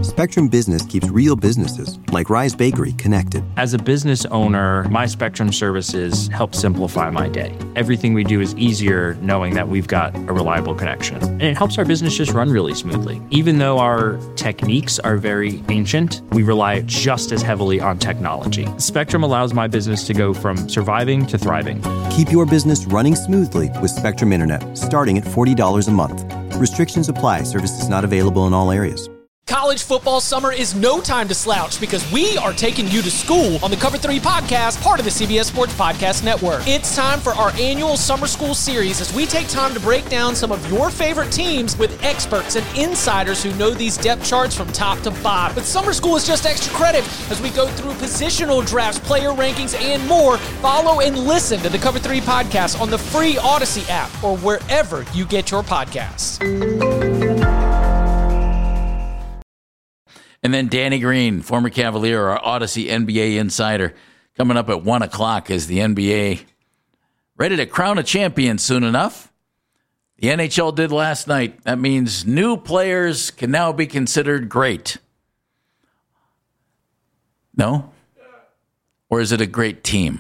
Spectrum Business keeps real businesses, like Rise Bakery, connected. As a business owner, my Spectrum services help simplify my day. Everything we do is easier knowing that we've got a reliable connection. And it helps our business just run really smoothly. Even though our techniques are very ancient, we rely just as heavily on technology. Spectrum allows my business to go from surviving to thriving. Keep your business running smoothly with Spectrum Internet, starting at $40 a month. Restrictions apply. Services not available in all areas. College football summer is no time to slouch because we are taking you to school on the Cover 3 podcast, part of the CBS Sports Podcast Network. It's time for our annual summer school series as we take time to break down some of your favorite teams with experts and insiders who know these depth charts from top to bottom. But summer school is just extra credit as we go through positional drafts, player rankings, and more. Follow and listen to the Cover 3 podcast on the free Odyssey app or wherever you get your podcasts. And then Danny Green, former Cavalier, our Odyssey NBA insider, coming up at 1 o'clock as the NBA ready to crown a champion soon enough. The NHL did last night. That means new players can now be considered great. No? Or is it a great team?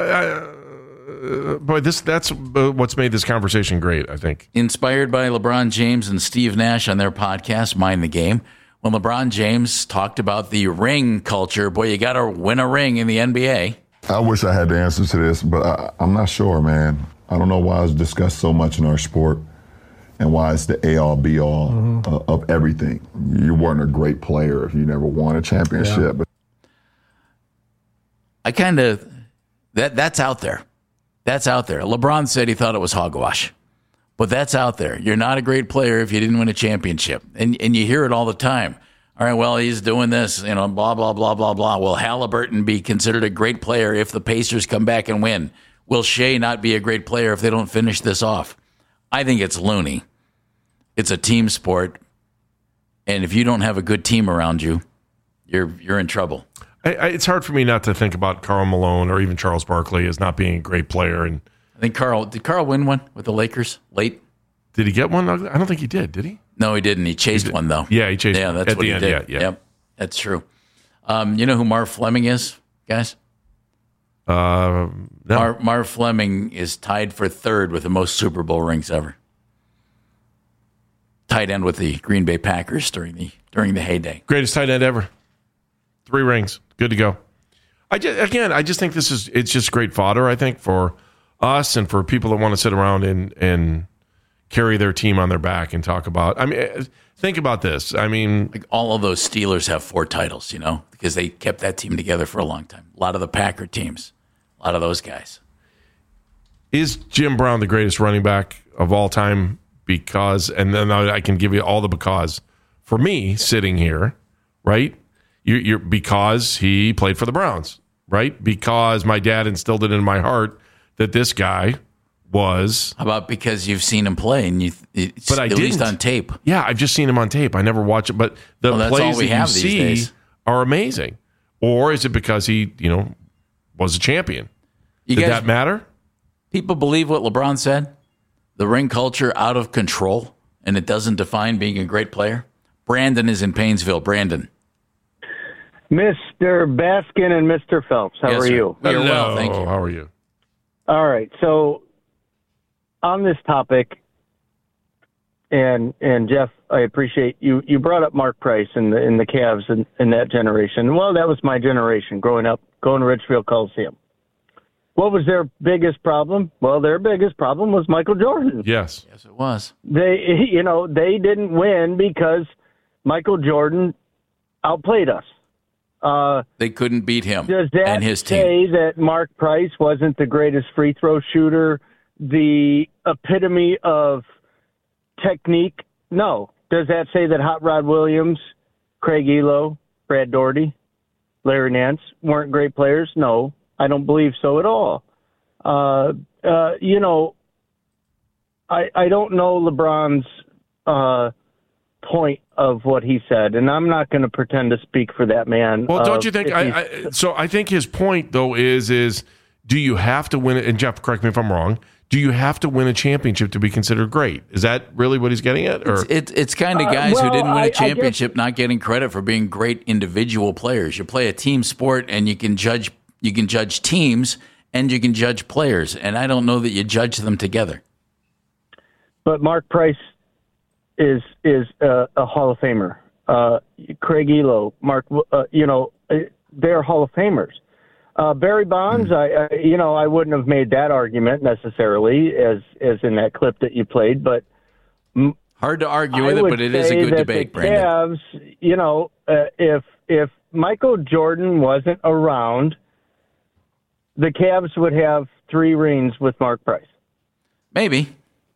Boy, that's what's made this conversation great, I think. Inspired by LeBron James and Steve Nash on their podcast, Mind the Game. When LeBron James talked about the ring culture, boy, you got to win a ring in the NBA. I wish I had the answer to this, but I'm not sure, man. I don't know why it's discussed so much in our sport and why it's the A-all, B-all of everything. You weren't a great player if you never won a championship. Yeah. I kind of, that's out there. That's out there. LeBron said he thought it was hogwash. But that's out there. You're not a great player if you didn't win a championship. And you hear it all the time. All right, well, he's doing this, blah, blah, blah, blah, blah. Will Halliburton be considered a great player if the Pacers come back and win? Will Shea not be a great player if they don't finish this off? I think it's loony. It's a team sport. And if you don't have a good team around you, you're in trouble. It's hard for me not to think about Karl Malone or even Charles Barkley as not being a great player. And I think did Karl win one with the Lakers late? Did he get one? I don't think he did he? No, he didn't. He chased one, though. Yeah, he chased one. Yeah, that's what he did. Yeah. Yep, that's true. You know who Marv Fleming is, guys? No. Marv Fleming is tied for third with the most Super Bowl rings ever. Tight end with the Green Bay Packers during the heyday. Greatest tight end ever. 3 rings. Good to go. I just think it's just great fodder, I think, for us and for people that want to sit around and carry their team on their back and talk about. I mean, think about this. I mean, like all of those Steelers have 4 titles, because they kept that team together for a long time. A lot of the Packer teams, a lot of those guys. Is Jim Brown the greatest running back of all time? Because, and then I can give you all the because. For me, sitting here, right? You're because he played for the Browns, right? Because my dad instilled it in my heart that this guy was. How about because you've seen him play and at least on tape? Yeah, I've just seen him on tape. I never watch it, but the plays that you see are amazing. Or is it because he, was a champion? Did that matter? People believe what LeBron said. The ring culture out of control, and it doesn't define being a great player. Brandon is in Painesville. Brandon. Mr. Baskin and Mr. Phelps, how are you? We are well, thank you. How are you? All right. So on this topic, and Jeff, I appreciate you brought up Mark Price and the Cavs in that generation. Well, that was my generation growing up, going to Richfield Coliseum. What was their biggest problem? Well, their biggest problem was Michael Jordan. Yes, it was. They didn't win because Michael Jordan outplayed us. They couldn't beat him and his team. Does that say that Mark Price wasn't the greatest free throw shooter, the epitome of technique? No. Does that say that Hot Rod Williams, Craig Elo, Brad Daugherty, Larry Nance weren't great players? No, I don't believe so at all. I don't know LeBron's point of what he said, and I'm not going to pretend to speak for that man. Well, don't you think? I think his point though is do you have to win it? And Jeff, correct me if I'm wrong. Do you have to win a championship to be considered great? Is that really what he's getting at? Or it's kind of guys who didn't win a championship not getting credit for being great individual players. You play a team sport, and you can judge teams and you can judge players, and I don't know that you judge them together. But Mark Price is a Hall of Famer. Craig Elo, Mark, they're Hall of Famers. Barry Bonds, I wouldn't have made that argument necessarily as in that clip that you played, but hard to argue with it, but it is a good debate, Brandon. Cavs, if Michael Jordan wasn't around, the Cavs would have 3 rings with Mark Price. Maybe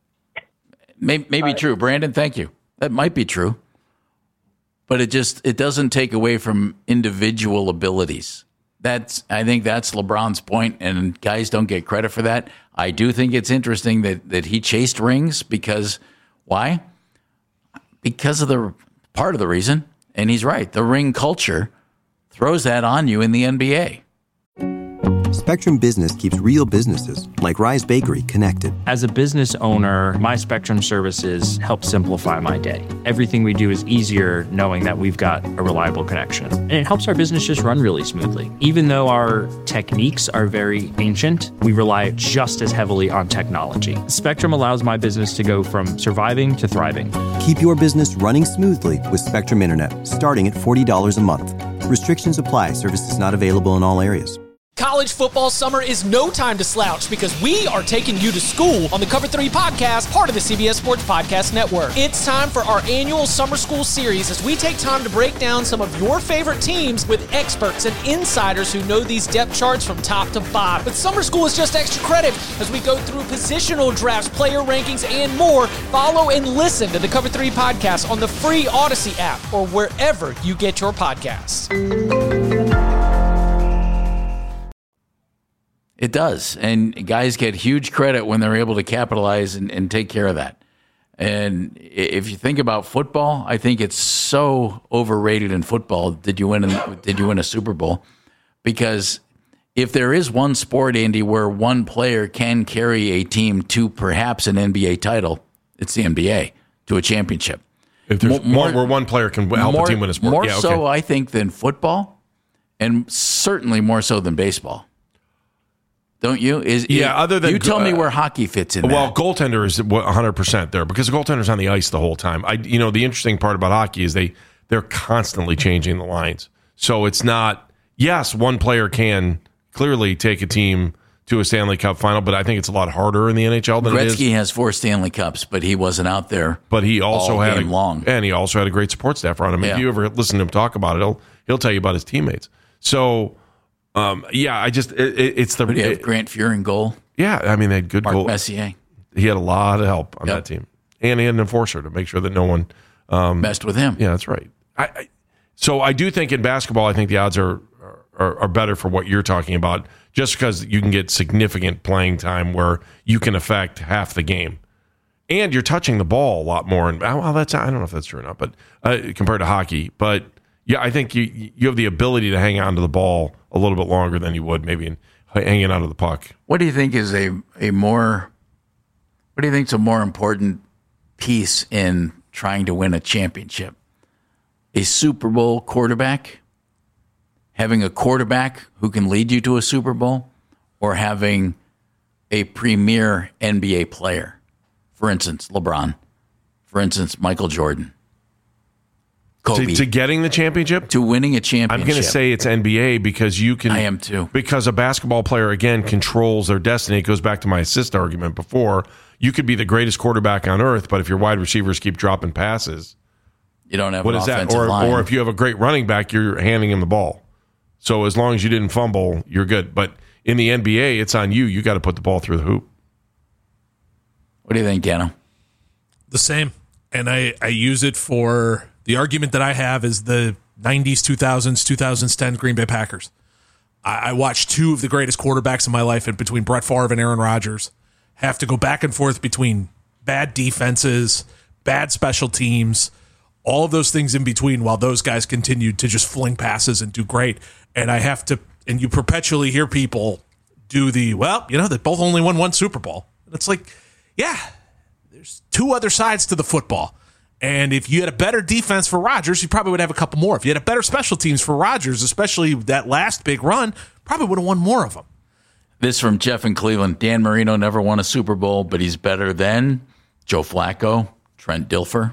true, Brandon. Thank you. That might be true, but it doesn't take away from individual abilities. I think that's LeBron's point, and guys don't get credit for that. I do think it's interesting that he chased rings because why? Because of part of the reason, and he's right. The ring culture throws that on you in the NBA. Spectrum Business keeps real businesses, like Rise Bakery, connected. As a business owner, my Spectrum services help simplify my day. Everything we do is easier knowing that we've got a reliable connection. And it helps our business just run really smoothly. Even though our techniques are very ancient, we rely just as heavily on technology. Spectrum allows my business to go from surviving to thriving. Keep your business running smoothly with Spectrum Internet, starting at $40 a month. Restrictions apply. Services not available in all areas. College football summer is no time to slouch because we are taking you to school on the Cover 3 podcast, part of the CBS Sports Podcast Network. It's time for our annual summer school series as we take time to break down some of your favorite teams with experts and insiders who know these depth charts from top to bottom. But summer school is just extra credit as we go through positional drafts, player rankings, and more. Follow and listen to the Cover 3 podcast on the free Odyssey app or wherever you get your podcasts. It does. And guys get huge credit when they're able to capitalize and take care of that. And if you think about football, I think it's so overrated in football. Did you win a Super Bowl? Because if there is one sport, Andy, where one player can carry a team to perhaps an NBA title, it's the NBA, to a championship. If there's where one player can help a team win a sport. More so, I think, than football, and certainly more so than baseball. Don't you? Other than you tell me where hockey fits in. Well, goaltender is 100% there because the goaltender's on the ice the whole time. The interesting part about hockey is they're constantly changing the lines. So it's not. Yes, one player can clearly take a team to a Stanley Cup final, but I think it's a lot harder in the NHL than it is. Gretzky has 4 Stanley Cups, but he wasn't out there. But he also had he also had a great support staff around him. Yeah. If you ever listen to him talk about it, he'll tell you about his teammates. So. It's the. But you have Grant Fuhr in goal. Yeah, I mean they had good Mark goal. Messier. He had a lot of help on that team, and he had an enforcer to make sure that no one messed with him. Yeah, that's right. So I do think in basketball, I think the odds are better for what you're talking about, just because you can get significant playing time where you can affect half the game, and you're touching the ball a lot more. And I don't know if that's true or not, but compared to hockey, but. Yeah, I think you have the ability to hang on to the ball a little bit longer than you would maybe in hanging out of the puck. What do you think is a more important piece in trying to win a championship? A Super Bowl quarterback? Having a quarterback who can lead you to a Super Bowl? Or having a premier NBA player? For instance, LeBron. For instance, Michael Jordan. To getting the championship? To winning a championship. I'm going to say it's NBA because you can. I am too. Because a basketball player, again, controls their destiny. It goes back to my assist argument before. You could be the greatest quarterback on earth, but if your wide receivers keep dropping passes, you don't have an offensive line. Or if you have a great running back, you're handing him the ball. So as long as you didn't fumble, you're good. But in the NBA, it's on you. You got to put the ball through the hoop. What do you think, Gano? The same. And I use it for... The argument that I have is the 90s, 2000s, 2010 Green Bay Packers. I watched 2 of the greatest quarterbacks in my life between Brett Favre and Aaron Rodgers have to go back and forth between bad defenses, bad special teams, all of those things in between while those guys continued to just fling passes and do great. And you perpetually hear people do they both only won one Super Bowl. It's like, yeah, there's two other sides to the football. And if you had a better defense for Rodgers, you probably would have a couple more. If you had a better special teams for Rodgers, especially that last big run, probably would have won more of them. This from Jeff in Cleveland. Dan Marino never won a Super Bowl, but he's better than Joe Flacco, Trent Dilfer.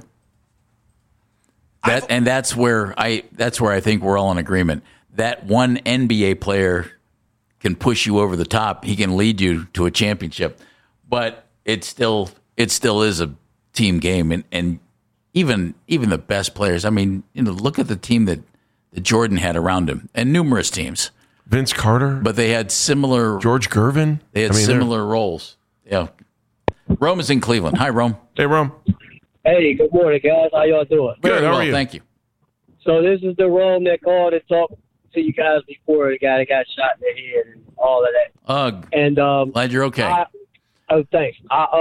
That's where I think we're all in agreement. That one NBA player can push you over the top. He can lead you to a championship, but it still is a team game. And even the best players. I mean, look at the team that Jordan had around him, and numerous teams. Vince Carter, but they had similar. George Gervin. They had similar roles. Yeah. Rome is in Cleveland. Hi, Rome. Hey, Rome. Hey, good morning, guys. How y'all doing? Good. How are you? Thank you. So this is the Rome that called and talked to you guys before, the guy that got shot in the head and all of that. And glad you're okay. Thanks.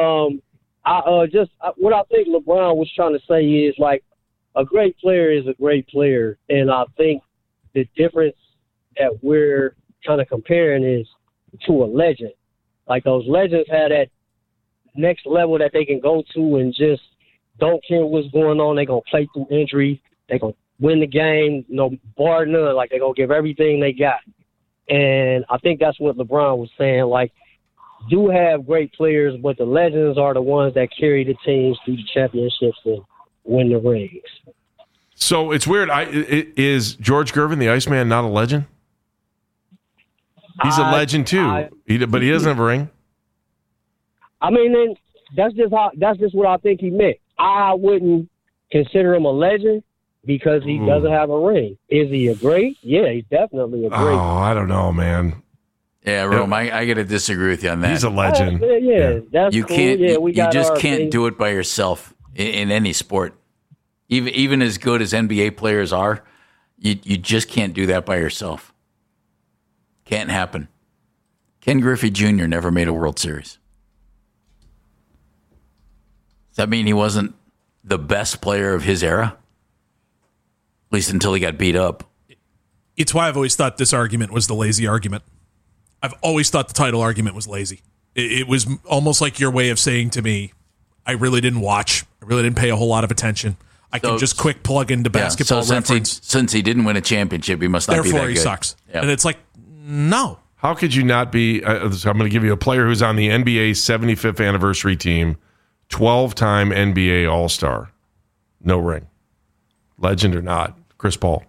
What I think LeBron was trying to say is, like, a great player is a great player, and I think the difference that we're kind of comparing is to a legend. Like, those legends had that next level that they can go to and just don't care what's going on. They're going to play through injury. They're going to win the game, bar none. Like, they're going to give everything they got. And I think that's what LeBron was saying. Like, do have great players, but the legends are the ones that carry the teams through the championships and win the rings. So it's weird. Is George Gervin, the Iceman, not a legend? He's a legend too, but he doesn't have a ring. I mean, then that's just what I think he meant. I wouldn't consider him a legend because he doesn't have a ring. Is he a great? Yeah, he's definitely a great. Oh, I don't know, man. Yeah, Rome, I got to disagree with you on that. He's a legend. That's you cool. can't. Yeah, you just can't do it by yourself in any sport. Even as good as NBA players are, you just can't do that by yourself. Can't happen. Ken Griffey Jr. never made a World Series. Does that mean he wasn't the best player of his era? At least until he got beat up. It's why I've always thought this argument was the lazy argument. I've always thought the title argument was lazy. It was almost like your way of saying to me, I really didn't watch. I really didn't pay a whole lot of attention. I can just quick plug into basketball reference. Since he didn't win a championship, he must not be that good. Therefore, he sucks. Yeah. And it's like, no. How could you not be? I'm going to give you a player who's on the NBA 75th anniversary team, 12-time NBA All-Star. No ring. Legend or not, Chris Paul.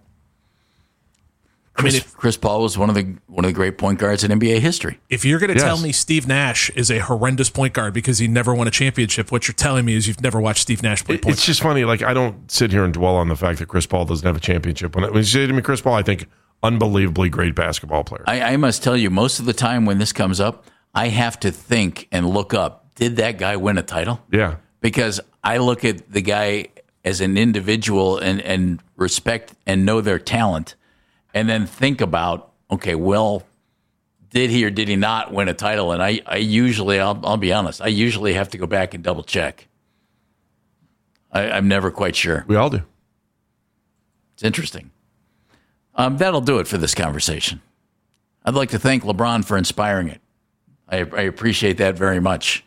Chris Paul was one of the great point guards in NBA history. If you're going to tell me Steve Nash is a horrendous point guard because he never won a championship, what you're telling me is you've never watched Steve Nash play point It's just funny. Like, I don't sit here and dwell on the fact that Chris Paul doesn't have a championship. When you say to me Chris Paul, I think unbelievably great basketball player. I must tell you, most of the time when this comes up, I have to think and look up, did that guy win a title? Yeah. Because I look at the guy as an individual and respect and know their talent. And then think about, okay, well, did he or did he not win a title? And I usually, I'll be honest, I usually have to go back and double check. I'm never quite sure. We all do. It's interesting. That'll do it for this conversation. I'd like to thank LeBron for inspiring it. I appreciate that very much.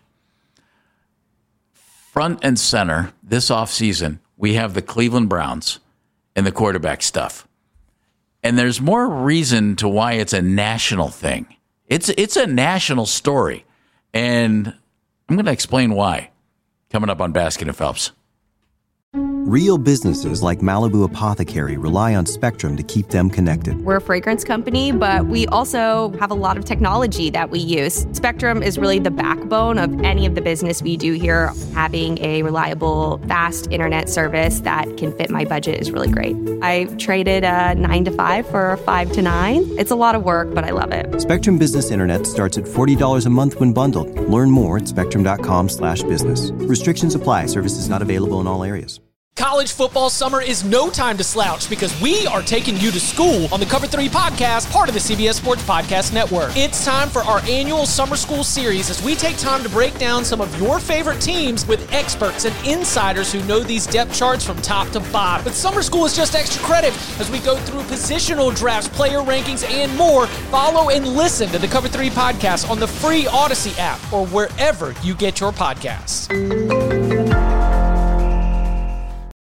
Front and center this offseason, we have the Cleveland Browns and the quarterback stuff. And there's more reason to why it's a national thing. It's a national story. And I'm going to explain why coming up on Baskin and Phelps. Real businesses like Malibu Apothecary rely on Spectrum to keep them connected. We're a fragrance company, but we also have a lot of technology that we use. Spectrum is really the backbone of any of the business we do here. Having a reliable, fast internet service that can fit my budget is really great. I traded a 9 to 5 for a 5 to 9. It's a lot of work, but I love it. Spectrum Business Internet starts at $40 a month when bundled. Learn more at spectrum.com/business. Restrictions apply. Services not available in all areas. College football summer is no time to slouch because we are taking you to school on the Cover 3 podcast, part of the CBS Sports Podcast Network. It's time for our annual summer school series as we take time to break down some of your favorite teams with experts and insiders who know these depth charts from top to bottom. But summer school is just extra credit as we go through positional drafts, player rankings, and more. Follow and listen to the Cover 3 podcast on the free Odyssey app or wherever you get your podcasts.